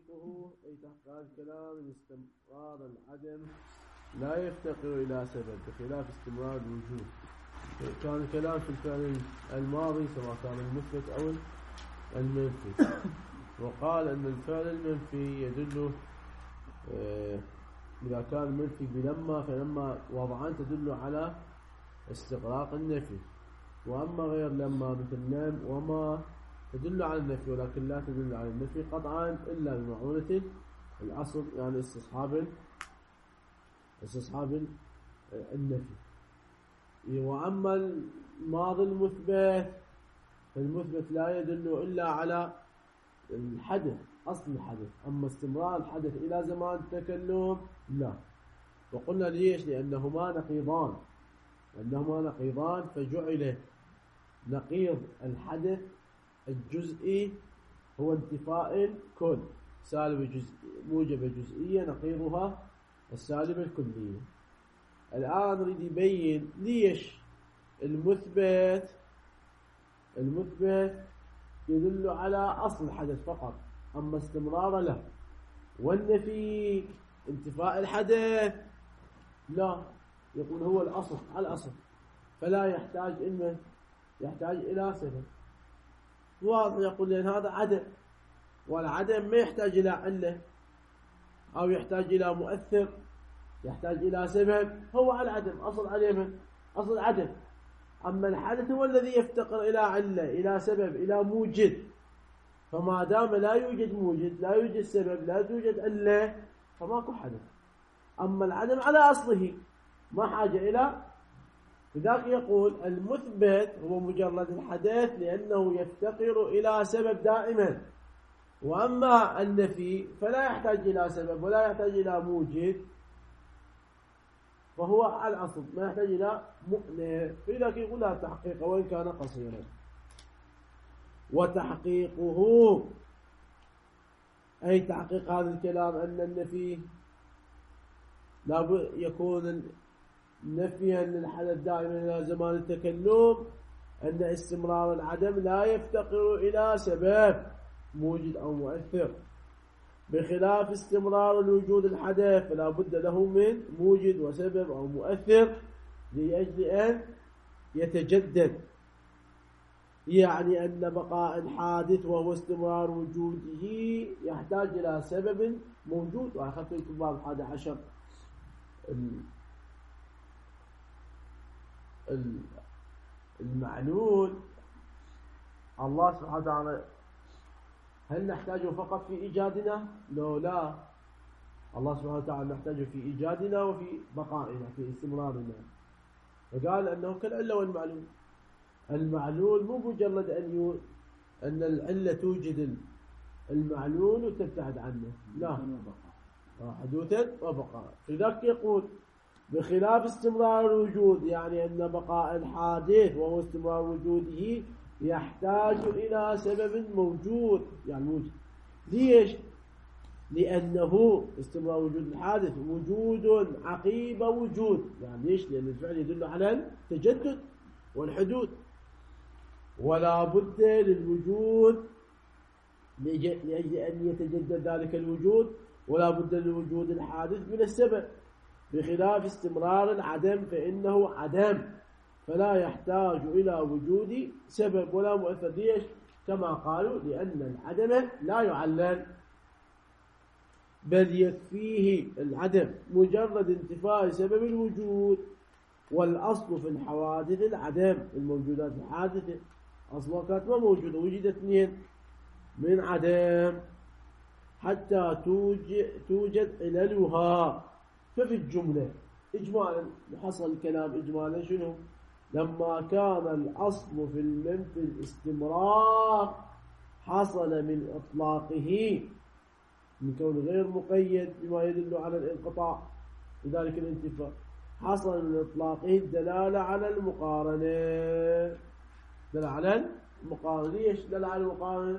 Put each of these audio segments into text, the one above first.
وتحقيقه أي تحقيق الكلام من استمرار العدم لا يفتقر إلى سبب بخلاف استمرار الوجود. كان الكلام في الفعل الماضي سواء كان المثبت أو المنفي، وقال أن الفعل المنفي يدل إذا كان المنفي بلما فلما وضعان تدل على استغراق النفي، وأما غير لما مثل لم وما تدل على النفي ولكن لا تدل على النفي قطعا إلا بمعونة الأصل، يعني استصحاب النفي. وأما الماضي المثبت فالمثبت لا يدل إلا على الحدث أصل الحدث، أما استمرار الحدث إلى زمان التكلم لا. وقلنا ليش؟ لأنهما نقيضان فجعل نقيض الحدث الجزئي هو انتفاء الكل، سالب موجبة جزئية نقيضها السالبة الكلية. الآن نريد يبين ليش المثبت يدل على أصل الحدث فقط، أما استمرار له، والنفي انتفاء الحدث لا، يقول هو الأصل على الأصل فلا يحتاج إلى سبب. واضح؟ يقول لأن هذا عدم، والعدم ما يحتاج إلى علة أو يحتاج إلى مؤثر، يحتاج إلى سبب. هو على العدم أصل عليه من أصل عدم، أما الحدث هو الذي يفتقر إلى علة إلى سبب إلى موجد، فما دام لا يوجد موجد لا يوجد سبب لا توجد علة فماكو حدث. أما العدم على أصله ما حاجة إلى، لذلك يقول المثبت هو مجرد الحدث لأنه يفتقر إلى سبب دائما، وأما النفي فلا يحتاج إلى سبب ولا يحتاج إلى موجد، فهو على الأصل ما يحتاج إلى مؤنث، لذلك يقول لها تحقيق وإن كان قصيرا. وتحقيقه أي تحقيق هذا الكلام أن النفي لا يكون نفيا للحدث دائما إلى زمان التكلم، أن استمرار العدم لا يفتقر إلى سبب موجد أو مؤثر، بخلاف استمرار الوجود الحدث فلا بد له من موجد وسبب أو مؤثر لأجل أن يتجدد، يعني أن بقاء الحادث وهو استمرار وجوده يحتاج إلى سبب موجود. وأخذت في باب 11 المعلول الله سبحانه وتعالى هل نحتاجه فقط في إيجادنا؟ لا، الله سبحانه وتعالى نحتاجه في إيجادنا وفي بقائنا في استمرارنا، فقال أنه كالعلة والمعلول. المعلول مو مجرد أن العلة توجد المعلول وتبتعد عنه، لا، حدوثا وبقاء. لذلك يقول بخلاف استمرار الوجود، يعني أن بقاء الحادث وهو استمرار وجوده يحتاج إلى سبب موجود، يعني موجود. ليش؟ لأنه استمرار وجود الحادث وجود عقيب وجود، يعني ليش؟ لأن الفعل يدل على التجدد والحدوث، ولا بد للوجود لأجل أن يتجدد ذلك الوجود ولا بد للوجود الحادث من السبب، بخلاف استمرار العدم فإنه عدم فلا يحتاج إلى وجود سبب ولا مؤثر. ليش؟ كما قالوا لأن العدم لا يعلل، بل يكفيه العدم مجرد انتفاء سبب الوجود، والأصل في الحوادث العدم. الموجودات الحادثة أصلا كانت ما موجودة، وجدت اثنين من عدم حتى توجد عللها. ففي الجملة إجمالا حصل الكلام إجمالا شنو؟ لما كان الأصل في المنفي الاستمرار حصل من إطلاقه من كون غير مقيد بما يدل على الانقطاع، لذلك الانتفاء حصل من إطلاقه الدلالة على المقارنة. دل على المقارنة. ليش دل على المقارنة؟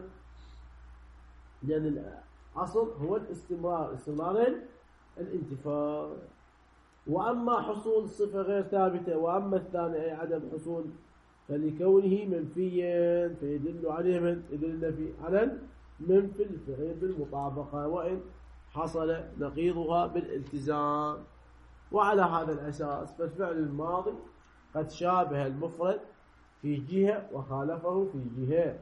لأن الأصل هو الاستمرار، استمرار الانتفاء. وأما حصول صفة غير ثابتة، وأما الثاني أي عدم حصول، فلكونه منفيا فيدل عليه من يدل على منفي الفعل بالمطابقة وإن حصل نقيضها بالالتزام. وعلى هذا الأساس فالفعل الماضي قد شابه المفرد في جهة وخالفه في جهة.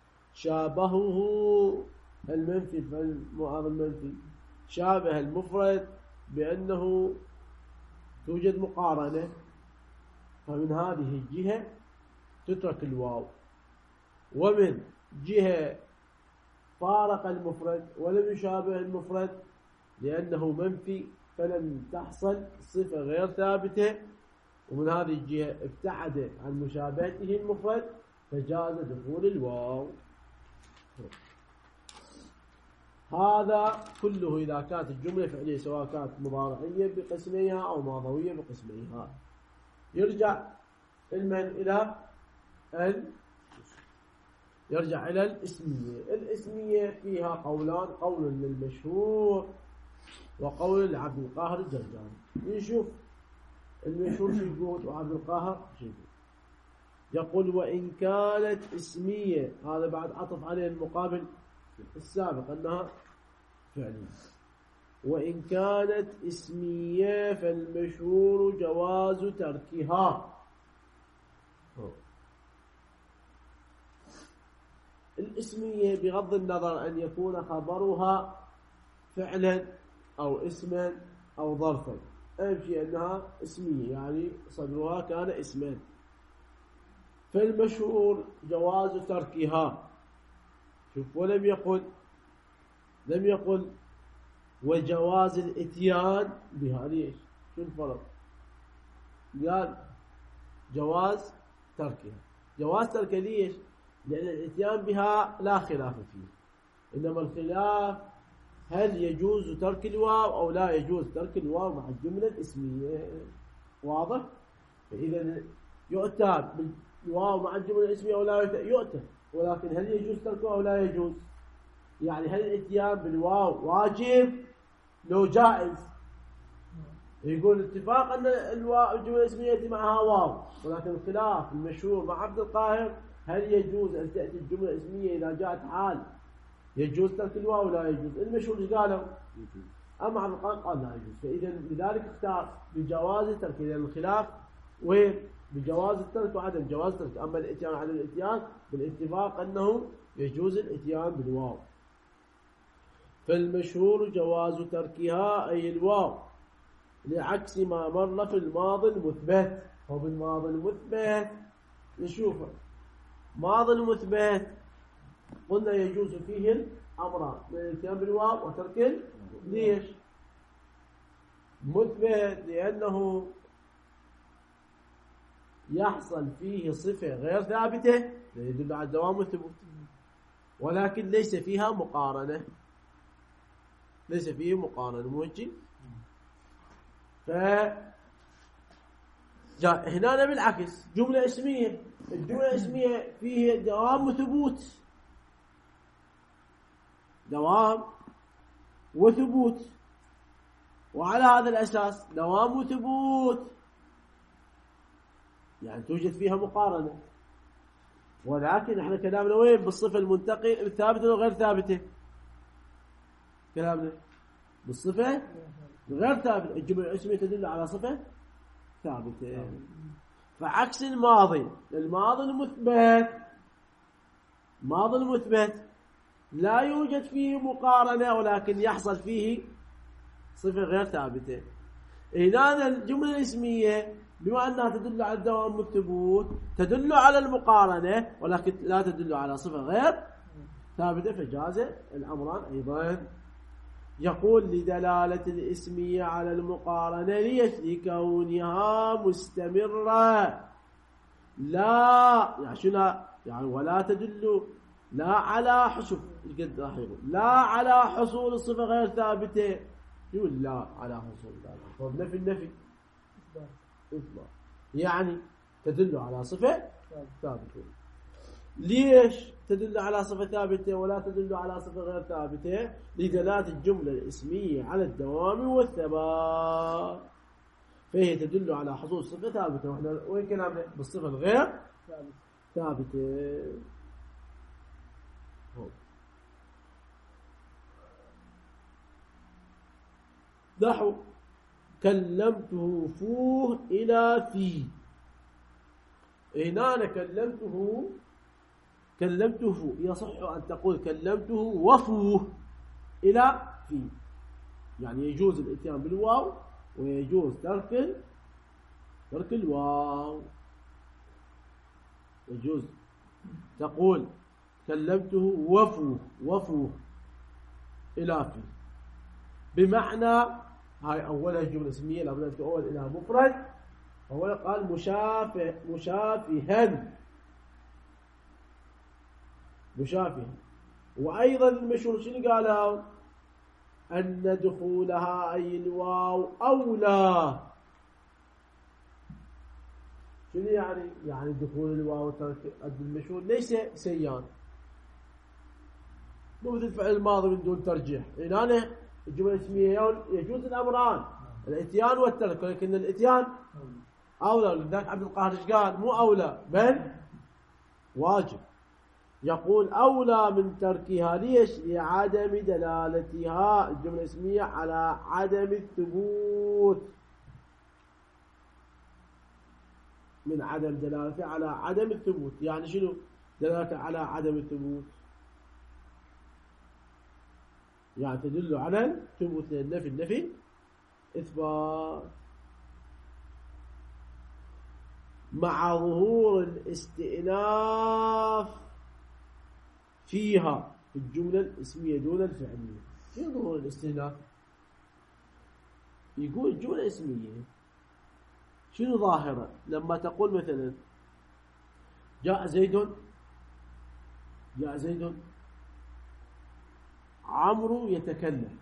شابهه المنفي المعارض المنفي شابه المفرد بأنه توجد مقارنة، فمن هذه الجهة تترك الواو، ومن جهة فارق المفرد ولم يشابه المفرد لأنه منفي فلم تحصل صفة غير ثابتة، ومن هذه الجهة ابتعد عن مشابهته المفرد فجاز دخول الواو. هذا كله إذا كانت الجملة فعلية سواء كانت مضارعية بقسميها أو ماضوية بقسميها. يرجع إلى الاسمية. الاسمية فيها قولان، قول للمشهور وقول لعبد القاهر الجرجاني. نشوف المشهور شو يقول وعبد القاهر شو يقول. وإن كانت اسمية، هذا بعد عطف عليه المقابل السابق أنها فعلية. وإن كانت اسمية فالمشهور جواز تركها. الاسمية بغض النظر أن يكون خبرها فعلا أو اسما أو ظرفا، أهم شيء أنها اسمية يعني صدرها كان اسما. فالمشهور جواز تركها. شوف، ولم يقل وجواز الاتيان بها. ليش؟ شو الفرق؟ قال جواز تركها. جواز تركها ليش؟ لأن الاتيان بها لا خلاف فيه، إنما الخلاف هل يجوز ترك الواو أو لا يجوز ترك الواو مع الجملة الاسمية. واضح؟ فإذا يؤتى بالواو مع الجملة الاسمية أو لا يؤتى، ولكن هل يجوز تركه أو لا يجوز؟ يعني هل الاتيان بالواو واجب لو جائز؟ يقول اتفاق أن الجملة الاسمية يأتي معها واو، ولكن الخلاف المشهور مع عبد القاهر هل يجوز أن تأتي الجملة الاسمية إذا جاءت حال يجوز ترك الواو ولا يجوز؟ المشهور ايش قالوا؟ أما عبد القاهر قال لا يجوز. فإذا لذلك اختار بجواز الترك، لأن الخلاف وين؟ بجواز الترك وعدم جواز الترك. أما الاتيان وعدم الاتيان بالاتفاق أنه يجوز الاتيان بالواو. فالمشهور جواز تركها أي الواو، لعكس ما مر في الماضي المثبت. وبالماضي المثبت نشوفه، ماضي المثبت قلنا يجوز فيه الأمران، الاتيان بالواو وترك. ليش؟ مثبت لأنه يحصل فيه صفة غير ثابتة يدل على الدوام والثبوت، ولكن ليس فيها مقارنة. ليس فيه مقارنة موجه. هنا بالعكس جملة اسمية، الجملة الاسمية فيه دوام وثبوت، دوام وثبوت، وعلى هذا الأساس دوام وثبوت يعني توجد فيها مقارنة. ولكن احنا كلامنا وين؟ بالصفة المنتقل الثابتة وغير ثابتة. كلامنا بالصفة غير ثابتة. الجملة الاسمية تدل على صفة ثابتة. فعكس الماضي، الماضي المثبت لا يوجد فيه مقارنة ولكن يحصل فيه صفة غير ثابتة. هنا الجملة الاسمية بما أنها تدل على الدوام والثبوت تدل على المقارنة ولكن لا تدل على صفة غير ثابتة، فجاز الأمران أيضا. يقول لدلالة الاسمية على المقارنة لكونها مستمرة لا يعني شنو يعني ولا تدل لا على حصول لا على حصول صفة غير ثابتة. يقول لا على حصول ثابتة. نفي إثبات يعني تدل على صفة ثابتة. ليش تدل على صفة ثابتة ولا تدل على صفة غير ثابتة؟ لدلالة الجملة الاسمية على الدوام والثبات، فهي تدل على حصول صفة ثابتة. واحنا وين كلامنا؟ بالصفة الغير ثابتة. نحو كلمته فوه إلى في. هنا أنا كلمته فوه، يصح أن تقول كلمته وفوه إلى في، يعني يجوز الاتيان بالواو ويجوز ترك الواو. يجوز تقول كلمته وفوه إلى في، بمعنى هاي أولها جملة اسمية لابد أن تؤول إلى مفرد. أولا قال مشافها. وأيضا المشهور شنو قالوا؟ أن دخولها أي الواو أولى. شنو يعني دخول الواو ترك المشهور ليس سيان، مو مثل الفعل الماضي من دون ترجيح. هنا الجملة الاسمية يجوز الأمران، الاتيان والترك، ولكن الاتيان أولى. لذلك عبد القاهر ايش قال؟ مو أولى بل واجب. يقول أولى من تركها. ليش؟ لعدم دلالتها الجملة الاسمية على عدم الثبوت، من عدم دلالتها على عدم الثبوت. يعني شنو دلالتها على عدم الثبوت؟ يعني تدل على الثبوت، النفي إثبات. مع ظهور الاستئناف فيها في الجملة الاسمية دون الفعلية. شنو ظهور الاستئناف؟ يقول الجملة الاسمية شنو ظاهرة؟ لما تقول مثلا جاء زيد عمرو يتكلم.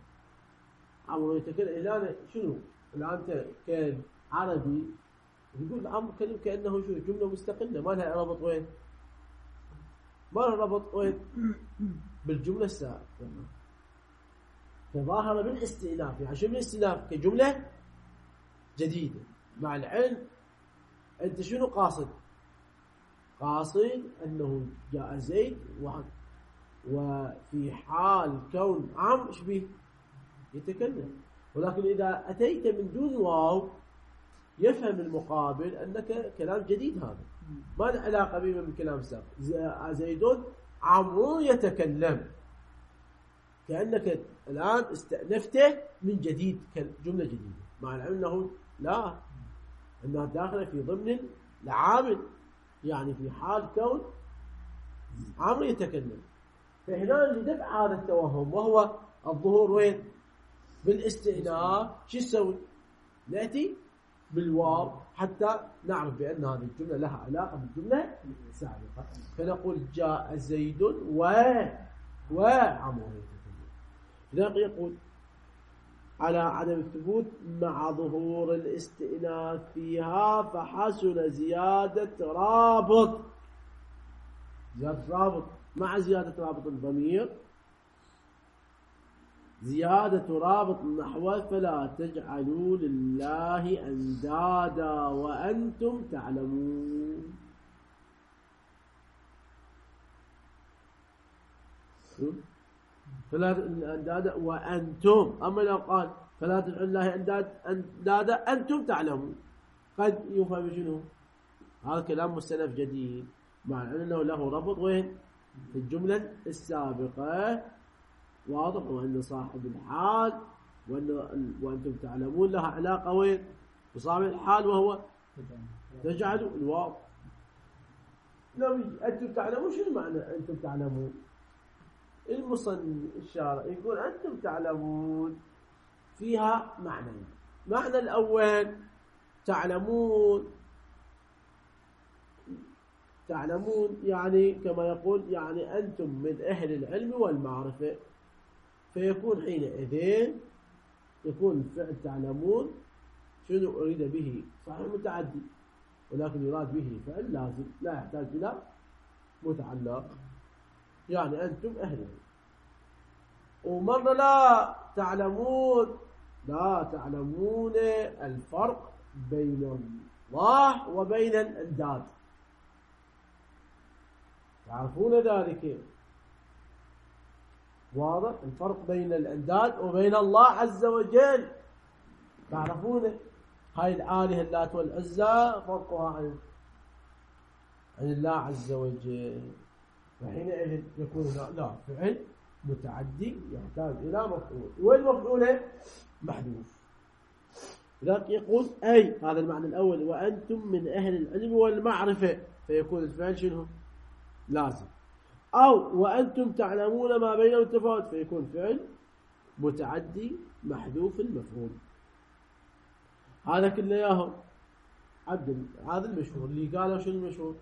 الآن شنو؟ الآن أنت كعربي يقول عمرو كلم كأنه شنو؟ جملة مستقلة ما لها ربط وين؟ ما لها ربط وين؟ بالجملة السابقة. فظاهرة بالاستئناف. يعني شو بالاستئناف؟ كجملة جديدة. مع العلم أنت شنو قاصد أنه جاء زيد وفي حال كون عمرو شبيه يتكلم. ولكن إذا أتيت من دون واو يفهم المقابل أنك كلام جديد، هذا ما له علاقة به من كلام سابق. زيد عمرو يتكلم، كأنك الآن استأنفته من جديد كجملة جديدة، مع العلم أنه لا، أنها داخلة في ضمن العامل، يعني في حال كون عمرو يتكلم. فهنا لدفع هذا التوهم وهو الظهور وين؟ بالاستئناف. شو نسوي؟ نأتي بالواو حتى نعرف بأن هذه الجملة لها علاقة بالجملة السابقة. فنقول جاء زيد وعمرو يتكلم. لذلك يقول على عدم الثبوت مع ظهور الاستئناف فيها، فحسن زيادة رابط مع زيادة رابط الضمير، زيادة رابط نحو فلا تجعلوا لله أندادا وأنتم تعلمون. فلا أندادا وأنتم. أما لو قال فلا تجعلوا لله أندادا أنتم تعلمون، قد يفهم شنو؟ هذا كلام مستنف جديد، مع أنه له ربط وين؟ في الجملة السابقة. واضح؟ وأن صاحب الحال وأنتم تعلمون لها علاقة وين؟ بصاحب الحال وهو تجعلوا الواو. لو أنتم تعلمون شنو معنى أنتم تعلمون؟ المصنف الشارع يقول أنتم تعلمون فيها معنى. معنى الأول تعلمون يعني كما يقول يعني أنتم من أهل العلم والمعرفة، فيكون حينئذ يكون فعل تعلمون شنو أريد به؟ صحيح متعدي، ولكن يراد به فعل لازم لا يحتاج إلى متعلق، يعني أنتم أهل. ومرة لا تعلمون الفرق بين الله وبين الأنداد، تعرفون ذلك. واضح؟ الفرق بين الأنداد وبين الله عز وجل. تعرفون هاي الآلهة اللات والعزى فرقها عن الله عز وجل. فحينئذ يكون لا فعل متعدي يحتاج إلى مفعول، والمفعول محذوف. لذلك يقول أي، هذا المعنى الأول، وأنتم من أهل العلم والمعرفة، فيكون الفعل شنو؟ لازم. أو وأنتم تعلمون ما بينهم التفاوت، فيكون فعل متعدي محذوف المفعول. هذا كله ياهو عبد. هذا المشهور اللي قالوا شنو المشهور؟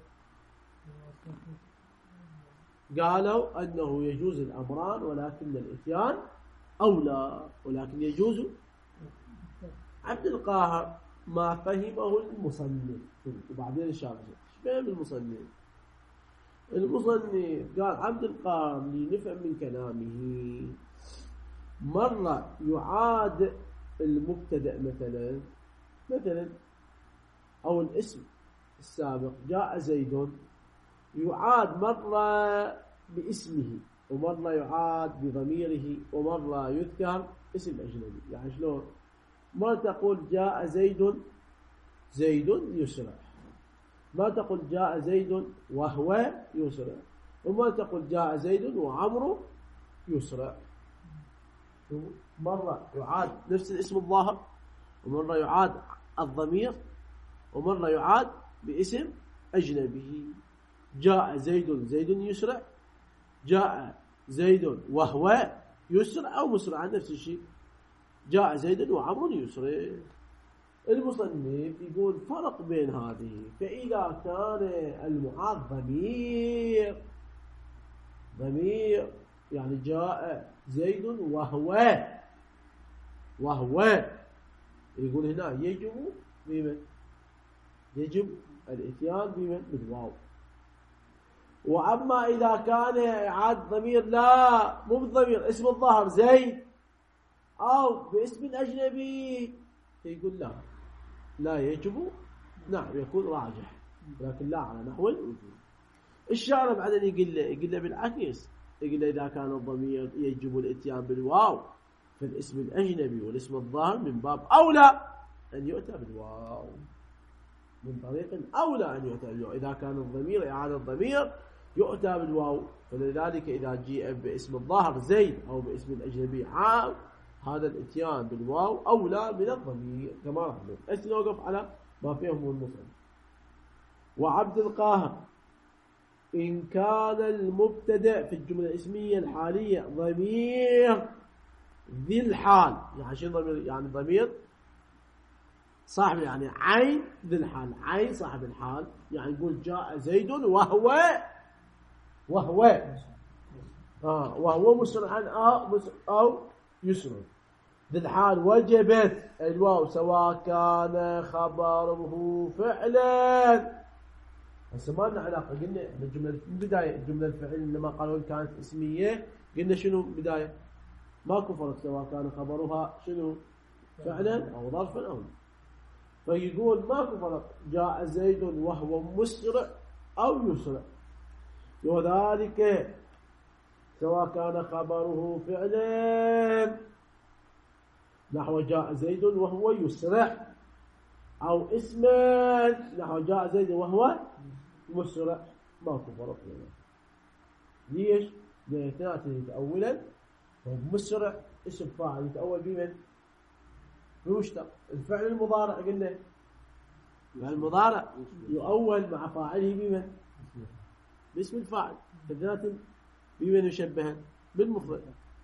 قالوا أنه يجوز الأمران ولكن الإتيان أولى، ولكن يجوز. عبد القاهر ما فهمه المصنف، وبعدين الشارع ايش فهم المصنف؟ المصنف قال عبد القاهر لنفهم من كلامه، مرة يعاد المبتدأ مثلا أو الاسم السابق جاء زيد، يعاد مرة باسمه، ومرة يعاد بضميره، ومرة يذكر اسم أجنبي. يعني شلون؟ ما تقول جاء زيد يسرع، ما تقول جاء زيد وهو يسرع، وما تقول جاء زيد وعمرو يسرع. مرة يعاد نفس الاسم الظاهر، ومرة يعاد الضمير، ومرة يعاد باسم أجنبي. جاء زيد يسرع، جاء زيد وهو يسرع أو مسرع، نفس الشيء. جاء زيد وعمرو يسرع. المصنف يقول فرق بين هذه، فإذا كان المعاد ضمير يعني جاء زيد وهو يقول هنا يجب الاتيان بالواو. وأما إذا كان إعادة ضمير، لا مو بالضمير، اسم الظاهر زيد أو باسم أجنبي، يقول لا يجب. نعم يكون راجح، لكن لا على نحو الوجوب. الشارع بعدين يقول له بالعكس، يقول له إذا كان الضمير يجب الاتيان بالواو فالاسم الأجنبي والاسم الظاهر من باب أولى أن يؤتى بالواو، من طريق أولى أن يؤتى بالواو. إذا كان الضمير إعادة الضمير يؤتى بالواو، فلذلك إذا جيء باسم الظاهر زيد أو باسم الأجنبي عام، هذا الاتيان بالواو أولى من الضمير كما راح نقول. نوقف على ما فيهم المصنف. وعبد القاهر إن كان المبتدأ في الجملة الاسمية الحالية ضمير ذي الحال، يعني شنو ضمير؟ يعني ضمير صاحب، يعني عين ذي الحال، عين صاحب الحال. يعني نقول جاء زيد وهو مسرعا أو يسرع. ذي الحال وجبت الواو سواء كان خبره فعلا. هسه ما لنا علاقة، قلنا الجملة من بداية الجملة الفعل لما قالوا كانت اسمية، قلنا شنو بداية؟ ماكو فرق سواء كان خبرها شنو فعلا أو ظرفا أو. فيقول ماكو فرق، جاء زيد وهو مسرع أو يسرع، وذلك سواء كان خبره فعلا نحو جاء زيد وهو يسرع، أو اسما نحو جاء زيد وهو مسرع، ماكو فرق بينهم. ليش؟ لأن الاثنين يتأولا، مسرع اسم فاعل يتأول بمن؟ بمشتق. الفعل المضارع قلنا الفعل المضارع يؤول مع فاعله بمن؟ باسم الفاعل. فالذات بمن يشبه؟ بالمفرد.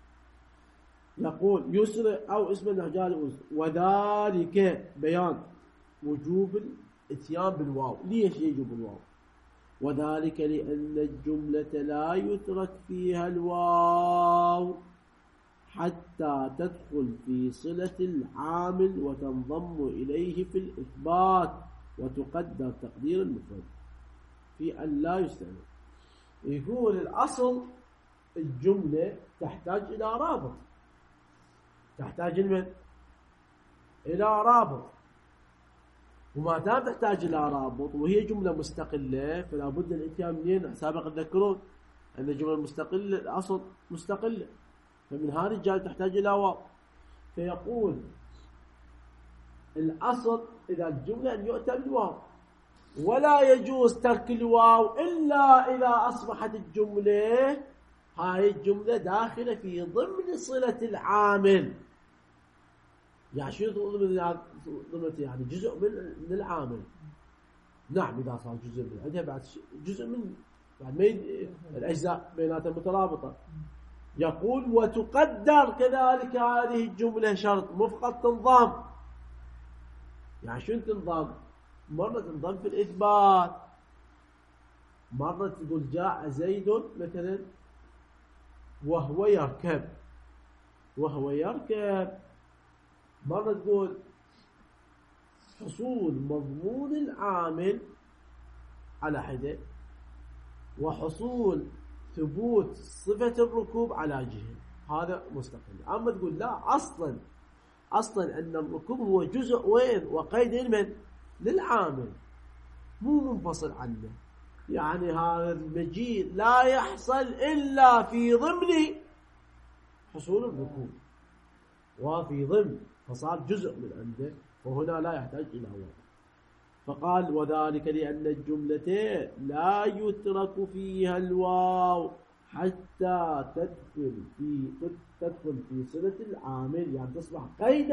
يقول يسرع أو اسم النهجان، وذلك بيان وجوب الاتيان بالواو. ليش يجب الواو؟ وذلك لأن الجملة لا يترك فيها الواو حتى تدخل في صلة العامل وتنضم إليه في الإثبات، وتقدر تقدير المفرد في أن لا يستعمل. يقول الأصل الجملة تحتاج إلى رابط، تحتاج إلى رابط، وما دام تحتاج إلى رابط وهي جملة مستقلة فلا بد الاتيان منين؟ سابق تذكرون أن الجملة المستقلة الأصل مستقلة، فمن هذه الجهة تحتاج إلى واو. فيقول الأصل إذا الجملة أن يؤتى بالواو، ولا يجوز ترك الواو إلا إذا أصبحت الجملة هاي الجملة داخلة في ضمن صلة العامل. يعني شو ضمن؟ يعني جزء من العامل. نعم إذا صار جزء من عندها بعد جزء من بعد الأجزاء بيناتها مترابطة. يقول وتقدر كذلك هذه الجملة شرط مفقد تنضم. يعني شو تنضم؟ مرة تنضم في الإثبات، مرة تقول جاء زيد مثلا وهو يركب، وهو يركب. مرة تقول حصول مضمون العامل على حدة، وحصول ثبوت صفة الركوب على جهة، هذا مستقل. أما تقول لا، أصلا أن الركوب هو جزء وين وقيد من للعامل، مو منفصل عنه. يعني هذا المجيء لا يحصل إلا في ضمن حصول الركوب وفي ضمن، فصار جزء من عنده، وهنا لا يحتاج إلى واو. فقال وذلك لأن الجملتين لا يترك فيها الواو حتى تدخل في صلة العامل، يعني تصبح قيدا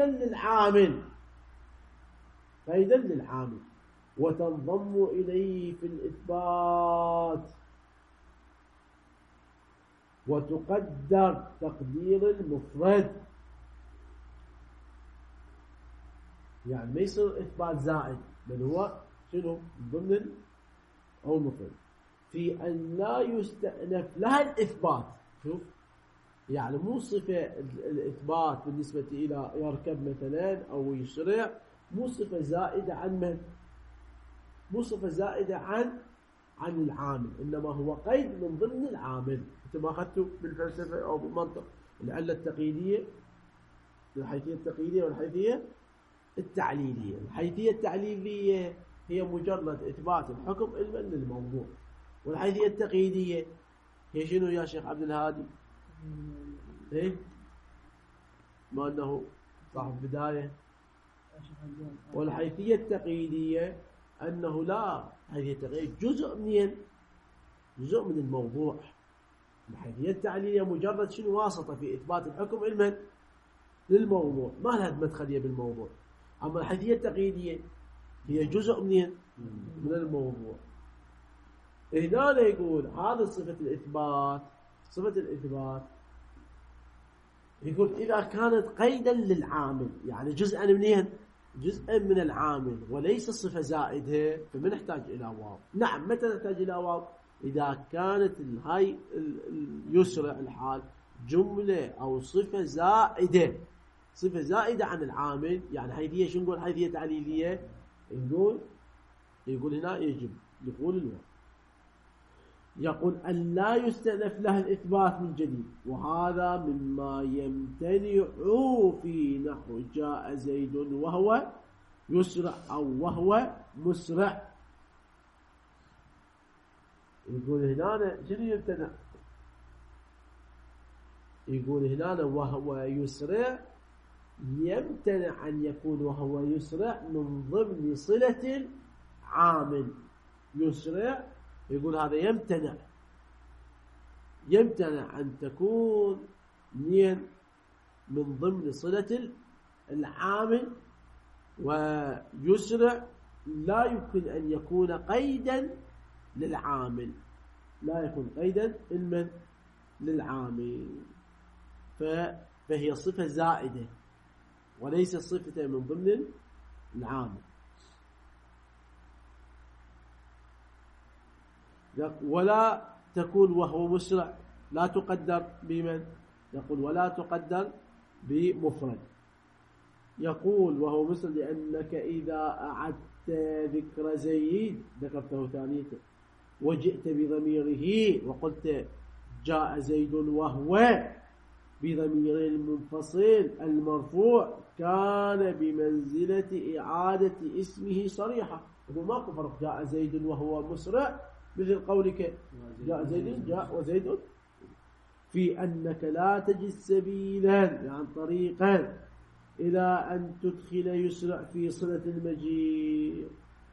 للعامل وتنضم إليه في الإثبات، وتقدر تقدير المفرد. يعني ما يصير إثبات زائد، بل هو شنو ضمن أو مفرد، في أن لا يستأنف لها الإثبات. شوف، يعني مو صفة الإثبات بالنسبة إلى يركب مثلا أو يسرع، مو صفة زائدة عن من؟ مو صفة زائدة عن العامل، إنما هو قيد من ضمن العامل. أنت ما أخذته بالفلسفة أو بالمنطق العلة التقييدية، الحيثية التقييدية والحيثية التعليلية. الحيثية التعليلية هي مجرد إثبات الحكم علما للموضوع، والحيثية التقييدية هي شنو يا شيخ عبد الهادي؟ إيه؟ ما أنه صاحب بداية. والحيثية التقييدية أنه لا، حيثية التقييدية جزء من الموضوع. الحيثية التعليلية مجرد شنو؟ واسطة في إثبات الحكم علما للموضوع، ما لها مدخلية بالموضوع. أما الحيثية التقييدية هي جزء من الموضوع. هنا يقول هذا صفة الإثبات يقول إذا كانت قيدا للعامل، يعني جزءا من العامل وليس صفة زائدة، فما نحتاج إلى واو. نعم، متى نحتاج إلى واو؟ إذا كانت هاي يسرع الحال جملة أو صفة زائدة عن العامل. يعني حيثية شو نقول؟ حيثية تعليلية يقول هنا يجب دخول الواو. يقول أن لا يستأنف لها الإثبات من جديد، وهذا مما يمتنع في نحو جاء زيد وهو يسرع أو وهو مسرع. يقول هنا شنو يمتنع؟ يقول هنا وهو يسرع يمتنع أن يكون وهو يسرع من ضمن صلة العامل. يسرع يقول هذا يمتنع أن تكون من ضمن صلة العامل، ويسرع لا يمكن أن يكون قيدا للعامل، لا يكون قيدا للعامل. فهي صفة زائدة وليس صفة من ضمن العامل. ولا تكون وهو مسرع، لا تقدر بمن؟ يقول ولا تقدر بمفرد. يقول وهو مسرع لأنك إذا أعدت ذكر زيد ذكرته ثانيته وجئت بضميره وقلت جاء زيد وهو بضمير المنفصل المرفوع كان بمنزلة إعادة اسمه صريحة. يقول ماكو فرق جاء زيد وهو مسرع مثل قولك جاء زيد جاء وزيد، في أنك لا تجد سبيلا يعني طريقا إلى أن تدخل يسرع في صلة المجيء.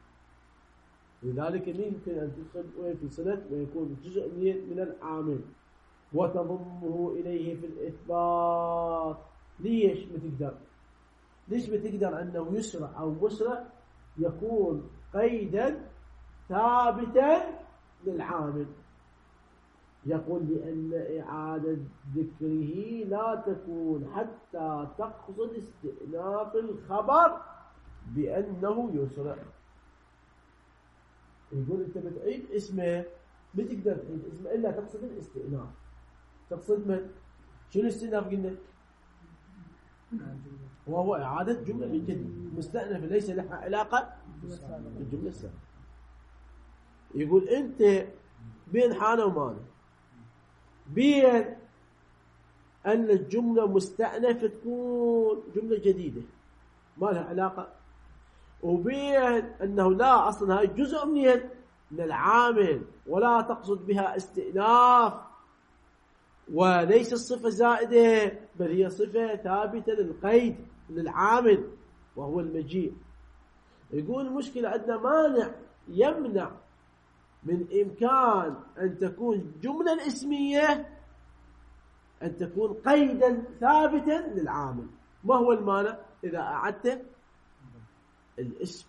لذلك يمكن أن تدخل في صلة ويكون جزء من العامل وتضمه إليه في الإثبات. ليش ما تقدر أنه يسرع أو مسرع يكون قيدا ثابتا للعامل؟ يقول لأن إعادة ذكره لا تكون حتى تقصد استئناف الخبر بأنه يسرع. يقول أنت بتعيد اسمه، بتقدر تعيد اسمه إلا تقصد الاستئناف. تقصد من؟ شنو الاستئناف قلنا؟ وهو إعادة جملة من جديد مستأنفة ليس لها علاقة بالجملة السابقة. يقول أنت بين حانة ومانة، بين أن الجملة مستأنفة تكون جملة جديدة ما لها علاقة، وبين أنه لا أصلا هاي جزء من العامل ولا تقصد بها استئناف وليس الصفة زائدة بل هي صفة ثابتة للقيد للعامل وهو المجيء. يقول المشكلة عندنا مانع يمنع من إمكان أن تكون جملة الاسمية أن تكون قيدا ثابتا للعامل. ما هو المانع؟ إذا أعدت الاسم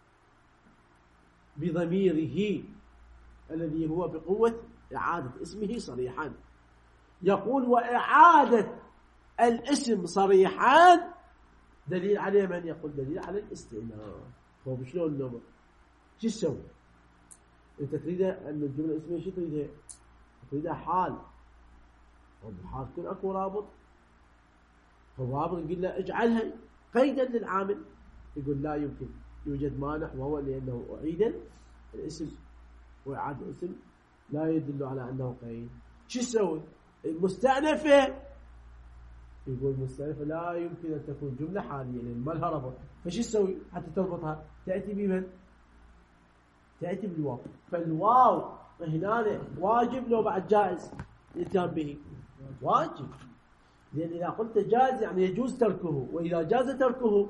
بضميره الذي هو بقوة إعادة اسمه صريحا. يقول وإعادة الاسم صريحا دليل عليه من؟ يقول دليل على الاستئناف. هو شلون النمط؟ شو تسوي؟ انت تريد ان الجمله الاسميه شو تريدها؟ تريدها حال، والحال تكون اكو رابط، فالرابط نقول له اجعلها قيدا للعامل. يقول لا يمكن، يوجد مانع وهو لانه اعيد الاسم، واعاده الاسم لا يدل على انه قيد. شو تسوي؟ المستأنفة، يقول المستأنفة لا يمكن ان تكون جمله حاليه لان ما لها ربط. فشو تسوي حتى تربطها؟ تاتي بمن؟ تأتي بالواو. فالواو هنا واجب لو بعد جائز الاتيان به؟ واجب، لأن إذا قلت جائز يعني يجوز تركه، وإذا جاز تركه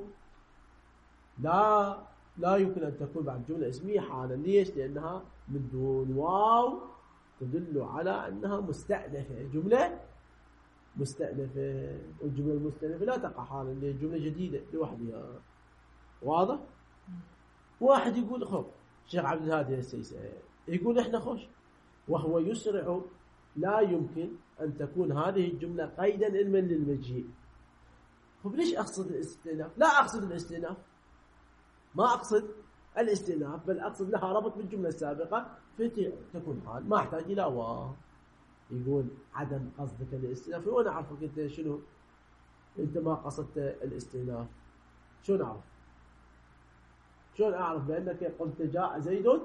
لا يمكن أن تكون بعد جملة اسمية حالا. ليش؟ لأنها من دون واو تدل على أنها مستأنفة، جملة مستأنفة، والجملة المستأنفة لا تقع حالا لأن جملة جديدة لوحدها. واضح؟ واحد يقول خب الشيخ عبد الهادي السيسي يقول احنا خوش وهو يسرع لا يمكن أن تكون هذه الجملة قيدا علما للمجيء. طب ليش أقصد الاستئناف؟ لا أقصد الاستئناف، ما أقصد الاستئناف، بل أقصد لها ربط بالجملة السابقة فتكون حال، ما أحتاج إلى واو. يقول عدم قصدك الاستئناف، وأنا أعرفك أنت شنو، أنت ما قصدت الاستئناف. شو نعرف؟ شلون أعرف بأنك قلت جاء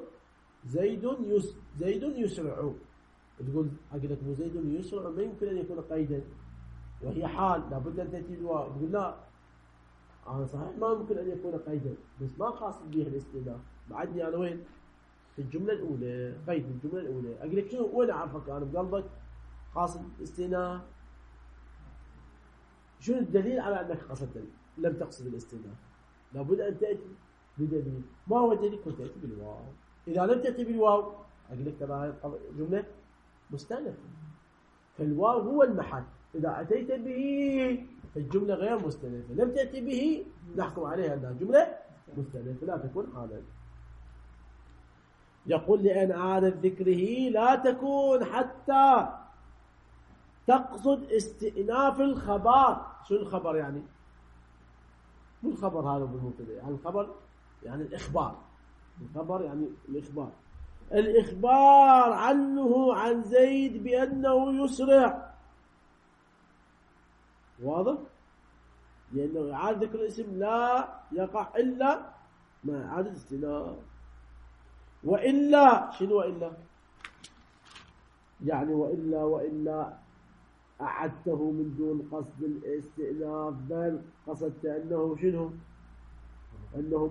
زيد يسرع؟ تقول أقول لك مو زيد يسرع ما يمكن أن يكون قيدا وهي حال لابد أن تأتي الواو. تقول لا أنا صحيح ما ممكن أن يكون قيدا بس ما قاصد به الاستئناف. بعدني أنا وين؟ في الجملة الأولى، قيد الجملة الأولى. أقول لك شنو وين أعرفك أنا بقلبك قاصد الاستئناف؟ شنو الدليل على أنك قصدت لم تقصد الاستئناف؟ لابد أن تأتي بدليل. ما هو الدليل؟ كنت تأتي بالواو. إذا لم تأتي بالواو أقول لك ترى جملة مستأنفة، فالواو هو المحل. إذا أتيت به فالجملة غير مستأنفة، لم تأتي به نحكم عليها أنها جملة مستأنفة لا تكون حالا. يقول لأن عادة ذكره لا تكون حتى تقصد استئناف الخبر. شو الخبر يعني؟ مو الخبر هذا بالمبتدأ، يعني الخبر يعني الإخبار. الخبر يعني الإخبار عنه عن زيد بأنه يسرع. واضح؟ لأنه إعادة ذكر الاسم لا يقع إلا مع إعادة استئناف. وإلا شنو وإلا؟ يعني وإلا أعدته من دون قصد الاستئناف، بل قصدت أنه شنو؟ أنه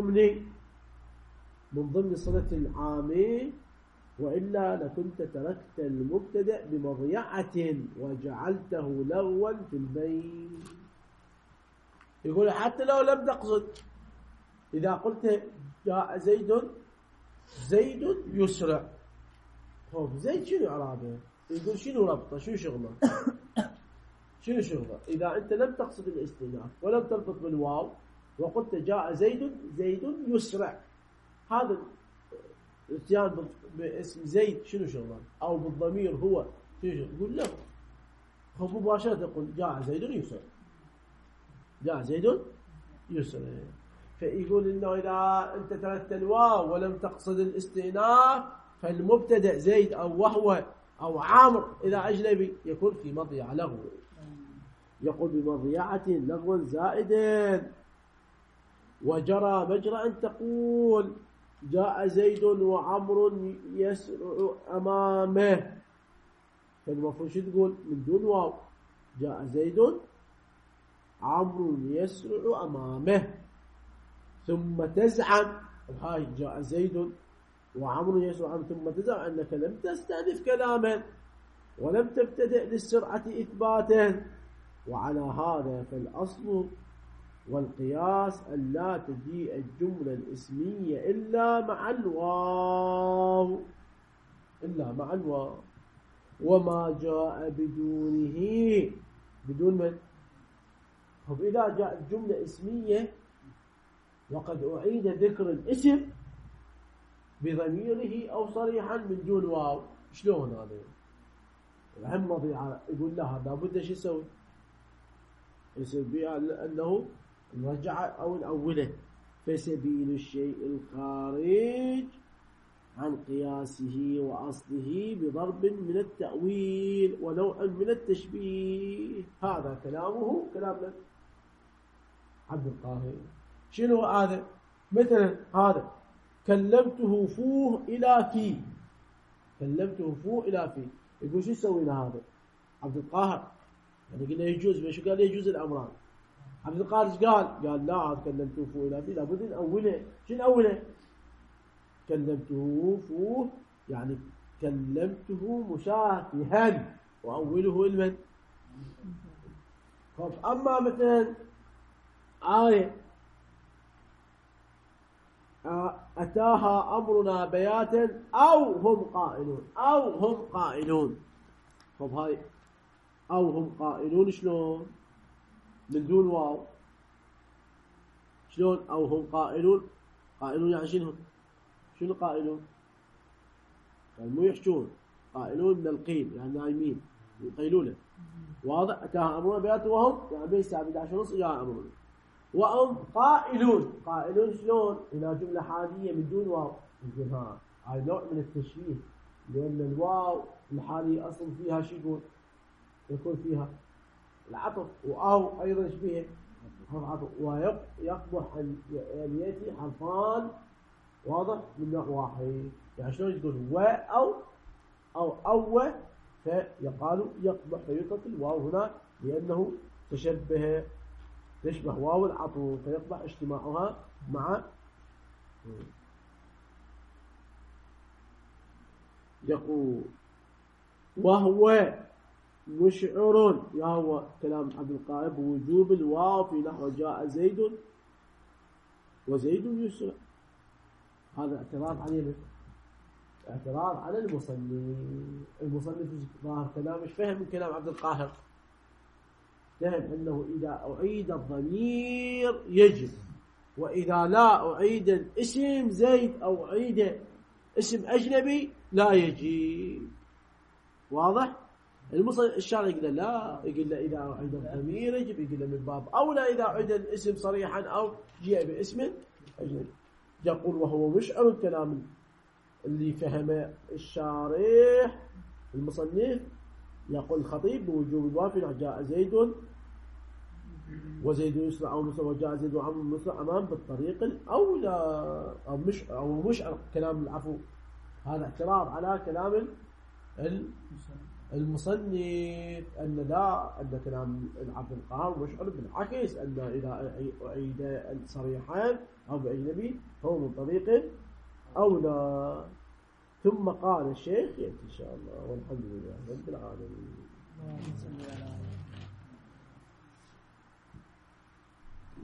من ضمن صلة العامل، وإلا لكنت تركت المبتدأ بمضيعة وجعلته لغوا في البيت. يقول حتى لو لم تقصد، إذا قلت جاء زيد يسرع، طب زيد شنو إعرابه؟ يقول شنو ربطه؟ شنو شغله؟ شنو شغله؟ إذا أنت لم تقصد الاستئناف ولم تربط بالواو وقلت جاء زيد يسرع، هذا الاتيان باسم زيد شنو شغله؟ أو بالضمير هو شنو شغله؟ يقول لا، هو مباشرة يقول جاء زيد يسرع، جاء زيد يسرع. فيقول إنه إذا أنت تركت الواو ولم تقصد الاستئناف فالمبتدأ زيد أو وهو أو عمرو إذا أجنبي يكون في مضيعة لغو. يقول بمضيعة لغو زائد. وجرى مجرى أن تقول جاء زيد وعمر يسرع أمامه، فالمفروض شو تقول من دون واو؟ جاء زيد عمر يسرع أمامه، ثم تزعم هاي جاء زيد وعمر يسرع أمامه، ثم تزعم أنك لم تستأنف كلاما ولم تبتدئ للسرعة إثباتا. وعلى هذا فالأصل والقياس أن لا تجيء الجملة الاسمية إلا مع الواو، وما جاء بدونه بدون من؟ طب إذا جاء الجملة اسمية وقد أعيد ذكر الاسم بضميره أو صريحا من دون واو، شلون هذا؟ الهم مضيعة. يقول لها لابد شو يسوي؟ يسوي بها أنه نرجع أو نأوله. فسبيل الشيء الخارج عن قياسه وأصله بضرب من التأويل ونوع من التشبيه. هذا كلامه كلام عبد القاهر. شنو هذا؟ مثلا هذا كلمته فوه إلى في، كلمته فوه إلى في، يقول شو يسوي له هذا عبد القاهر؟ يعني قلنا يجوز، بس قال يجوز الأمران. عبد القاهر ايش قال؟ قال لا، هذا كلمته فوه إلى في لابد نأوله. شو نأوله؟ كلمته فوه يعني كلمته مشافها، وأوله المن. طب أما مثلا آية أتاها أمرنا بياتا أو هم قائلون، طب هاي أو هم قائلون شلون؟ من دون واو. شلون أو هم قائلون يعني شنو قائلون؟ يعني مو يحشون، قائلون من القيل يعني نايمين يقيلونه. واضح؟ أتاها أمرنا بياتا وهم يعني بين الساعة 11:30 جاء أمرنا، وهم قائلون شلون؟ إلى جملة حالية من دون واو. يقول هاي نوع من التشبيه، لأن الواو الحالية أصلا فيها شو يكون فيها العطف، وأو أيضا شبيه عطف، ويقبح أن يأتي حرفان واضح من نوع واحد. يعني شلون يقول و أو فيقال يقبح فيترك الواو هنا لأنه تشبه واو العطف فيقبح اجتماعها مع. يقول وهو مشعر، يا هو كلام عبد القاهر بوجوب الواو في نحو جاء زيد وزيد يسرع. هذا اعتراض عليه، اعتراض على المصنف ظاهر كلامه فهم من كلام عبد القاهر، فهم أنه إذا أعيد الضمير يجب، وإذا لا أعيد الاسم زيد أو أعيد اسم أجنبي لا يجب. واضح؟ الشارع يقول لا، يقول إذا أعيد الضمير يجب، يقول من باب أولى إذا أعيد الاسم صريحا أو جاء باسم أجنبي. يقول وهو مشعر الكلام اللي فهم الشارح المصنف. يقول الخطيب بوجوب الواو في نحو جاء زيد وزيد يسرع أو مسرع وجاء زيد وعمر مسرع أمام بالطريق الأولى أو مشعر كلام العفو. هذا اعتراض على كلام المصنف أن لا، أن كلام عبد القاهر مشعر بالعكس، أن إذا أعيد صريحا أو بأجنبي هو من طريق أولى. ثم قال الشيخ يأتي إن شاء الله، والحمد لله رب العالمين.